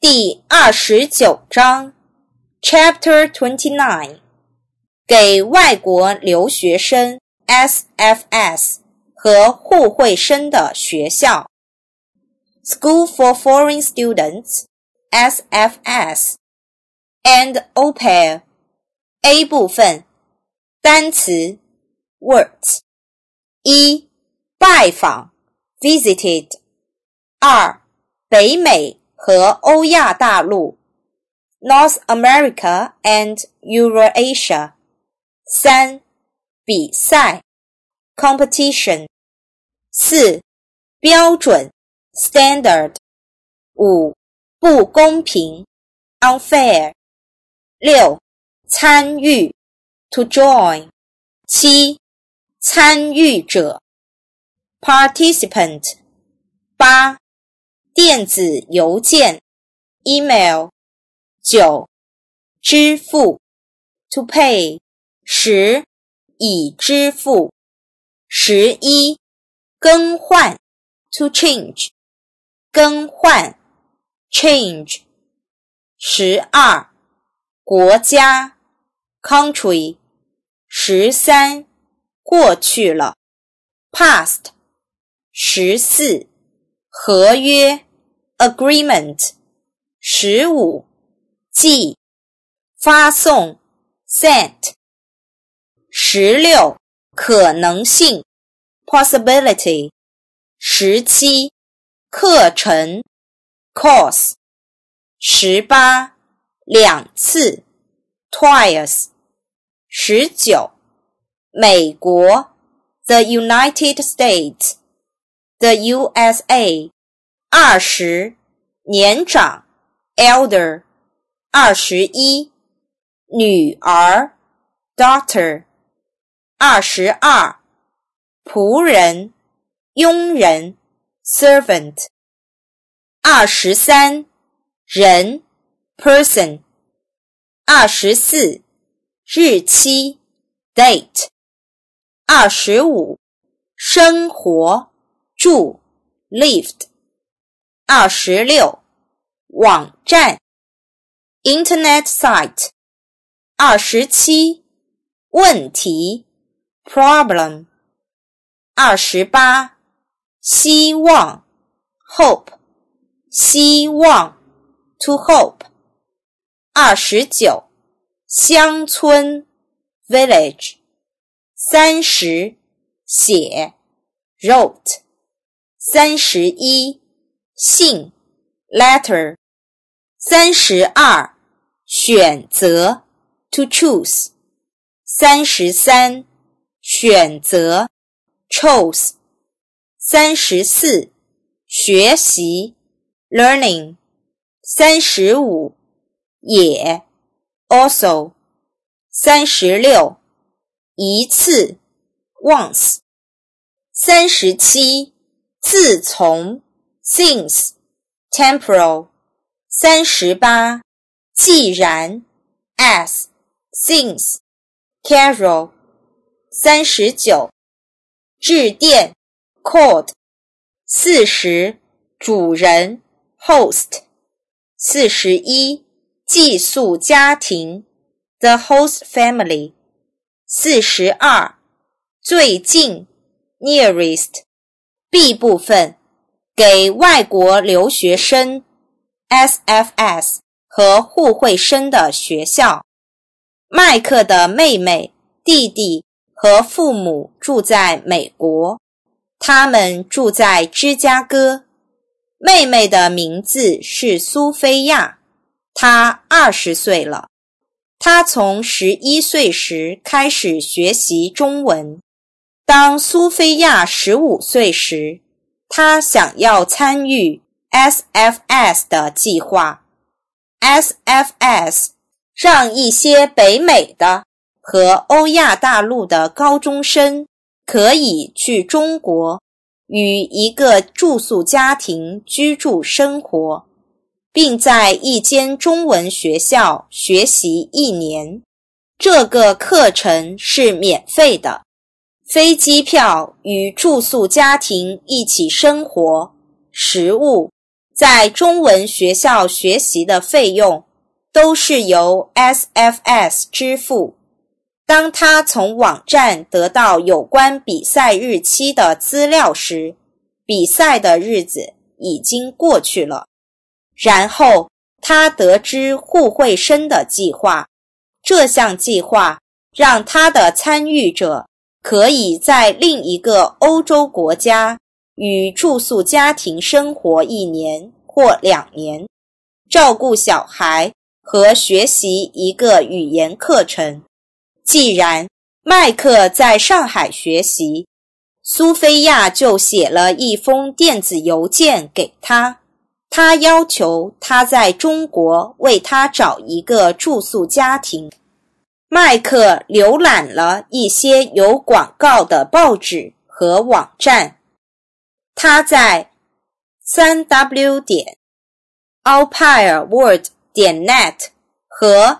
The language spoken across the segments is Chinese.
第29章 Chapter 29 给外国留学生 SFS 和互惠生的学校 School for Foreign Students SFS and Au Pair A 部分单词 Words 1. 拜访 Visited 2. 北美和欧亚大陆 North America and Eurasia 3. 比赛 Competition 4. 标准 Standard 5. 不公平 Unfair 6. 参与 To join 7. 参与者 Participant 8. 电子邮件 Email 9. 支付 To pay 10. 已支付 11. 更换 To change 更换 Change 12. 国家 Country 13. 过去了 Past 14. 合约 Agreement 15. 寄发送 Sent 16. 可能性 Possibility 17. 课程 Course 18. 两次 Twice 19. 美国 The United States The USA 20. 年长 Elder 21. 女儿 Daughter 22. 仆人佣人 Servant 23. 人 Person 24. 日期 Date 25. 生活住 Lived 26. 网站 Internet site 27. 问题 Problem 28. 希望 Hope 希望 To hope 29. 乡村 Village 30. 写 Wrote 31. 信 Letter 32. 选择 To choose 33. 选择 Chose 34. 学习 Learning 35. 也 Also 36. 一次 Once 37. 自从 Since Temporal 38. 既然 As Since Casual 39. 致电 Called 40. 主人 Host 41. 寄宿家庭 The host family 42. 最近 Nearest B 部分给外国留学生 SFS 和互惠生的学校。麦克的妹妹、弟弟和父母住在美国，他们住在芝加哥。妹妹的名字是苏菲亚，她20岁了。她从11岁时开始学习中文。当苏菲亚15岁时，她想要参与 SFS 的计划。SFS 让一些北美的和欧亚大陆的高中生可以去中国与一个住宿家庭居住生活，并在一间中文学校学习1年。这个课程是免费的。飞机票与住宿家庭一起生活，食物、 在中文学校学习的费用都是由 SFS 支付。当他从网站得到有关比赛日期的资料时，比赛的日子已经过去了。然后他得知互惠生的计划，这项计划让他的参与者可以在另一个欧洲国家与住宿家庭生活1年或2年，照顾小孩和学习一个语言课程。既然麦克在上海学习，苏菲亚就写了一封电子邮件给他，他要求他在中国为他找一个住宿家庭。麦克浏览了一些有广告的报纸和网站，他在 www.aupaireworld.net 和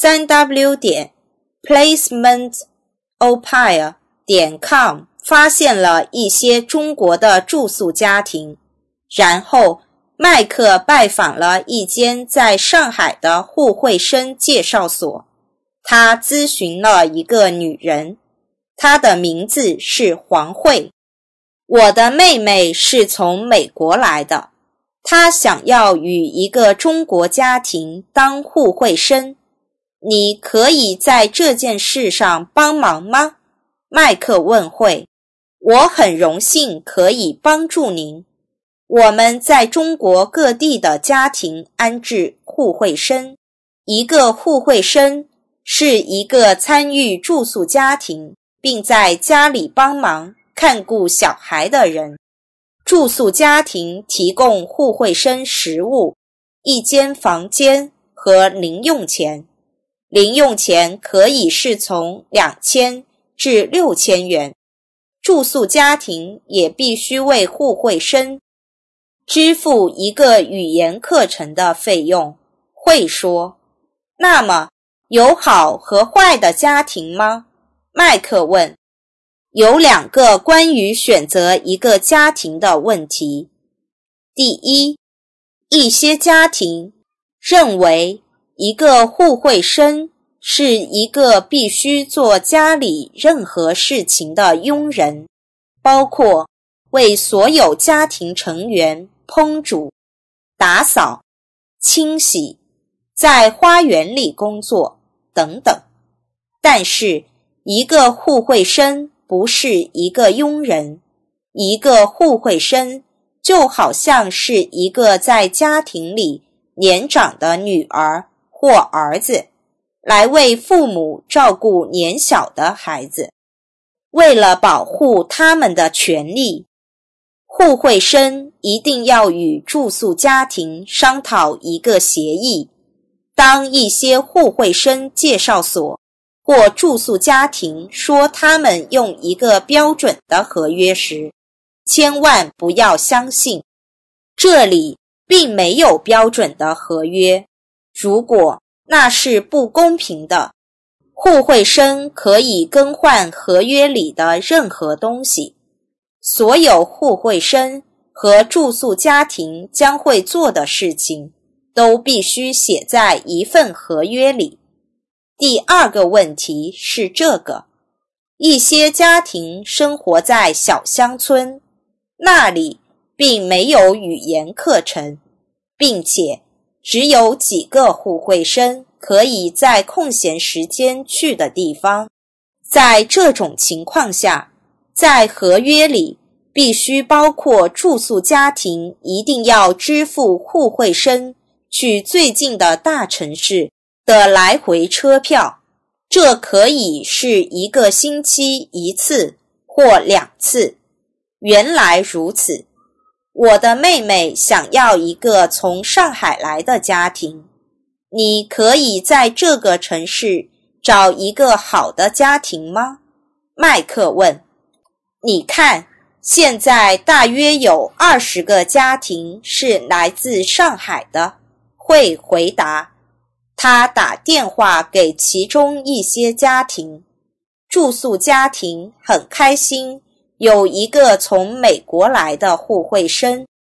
www.placementaupaire.com 发现了一些中国的住宿家庭，然后麦克拜访了一间在上海的互惠生介绍所，他咨询了一个女人，她的名字是黄慧。我的妹妹是从美国来的，她想要与一个中国家庭当互惠生。你可以在这件事上帮忙吗？麦克问慧。我很荣幸可以帮助您。我们在中国各地的家庭安置互惠生。一个互惠生是一个参与住宿家庭，并在家里帮忙看顾小孩的人。住宿家庭提供互惠生食物、一间房间和零用钱。零用钱可以是从2000至6000元。住宿家庭也必须为互惠生支付一个语言课程的费用。会说，那么有好和坏的家庭吗？麦克问。有2个关于选择一个家庭的问题。第一，一些家庭认为一个互惠生是一个必须做家里任何事情的佣人，包括为所有家庭成员烹煮、打扫、清洗、在花园里工作等等。但是一个互惠生不是一个佣人，一个互惠生就好像是一个在家庭里年长的女儿或儿子，来为父母照顾年小的孩子。为了保护他们的权利，互惠生一定要与住宿家庭商讨一个协议。当一些互惠生介绍所或住宿家庭说他们用一个标准的合约时，千万不要相信，这里并没有标准的合约。如果那是不公平的，互惠生可以更换合约里的任何东西。所有互惠生和住宿家庭将会做的事情都必须写在一份合约里。第2个问题是这个：一些家庭生活在小乡村，那里并没有语言课程，并且只有几个互惠生可以在空闲时间去的地方。在这种情况下，在合约里必须包括住宿家庭一定要支付互惠生去最近的大城市的来回车票，这可以是1个星期1次或2次。原来如此，我的妹妹想要一个从上海来的家庭。你可以在这个城市找一个好的家庭吗？麦克问。你看，现在大约有20个家庭是来自上海的，会回答。他打电话给其中一些家庭，住宿家庭很开心有一个从美国来的互惠生。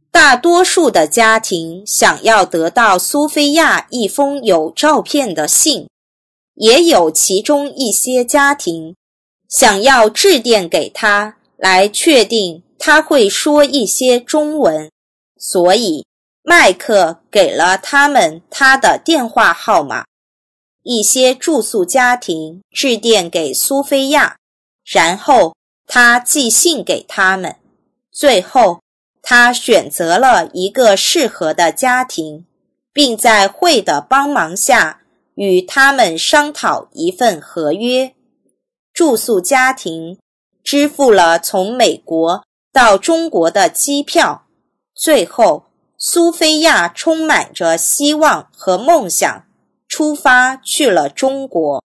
大多数的家庭想要得到苏菲亚一封有照片的信，也有其中一些家庭想要致电给她，来确定她会说一些中文，所以麦克给了他们他的电话号码。一些住宿家庭致电给苏菲亚，然后他寄信给他们，最后他选择了一个适合的家庭，并在会的帮忙下与他们商讨一份合约。住宿家庭支付了从美国到中国的机票，最后苏菲亚充满着希望和梦想，出发去了中国。